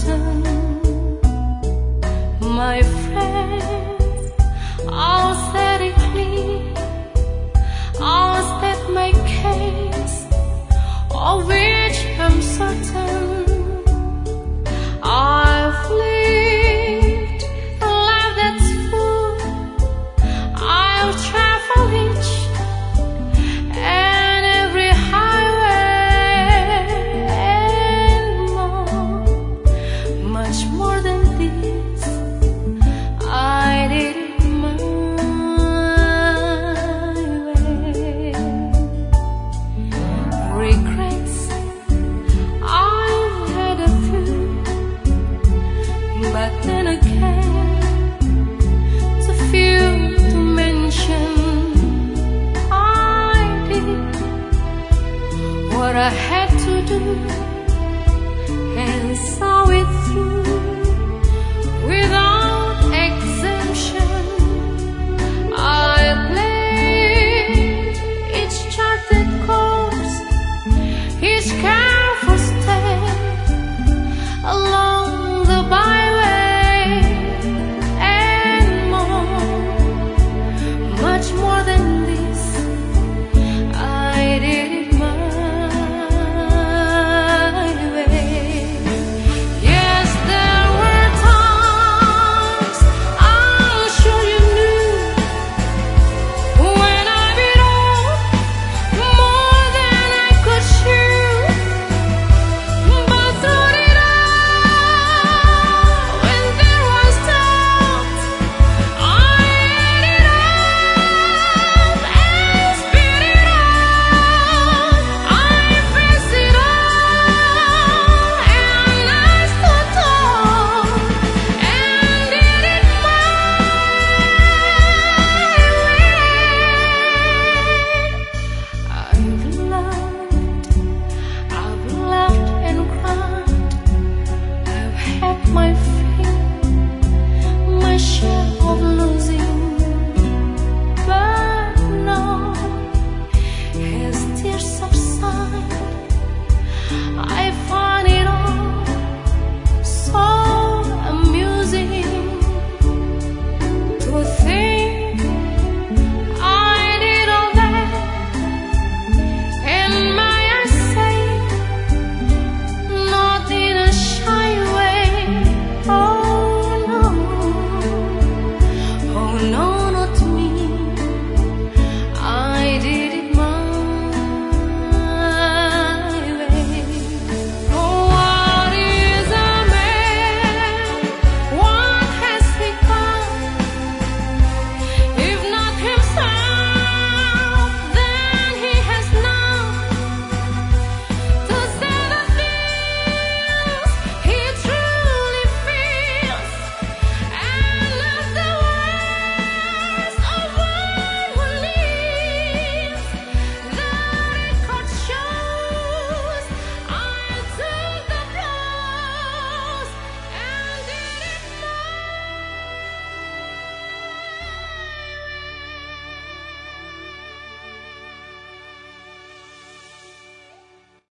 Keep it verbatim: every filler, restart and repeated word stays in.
certain, my friends. I'll set it clear, I'll state my case, of which I'm certain. I've lived a life that's full, I've traveled each and every highway and more, much more than this I did it my way. Regrets, I've had a few, but then again, too few to mention. I did what I had to do.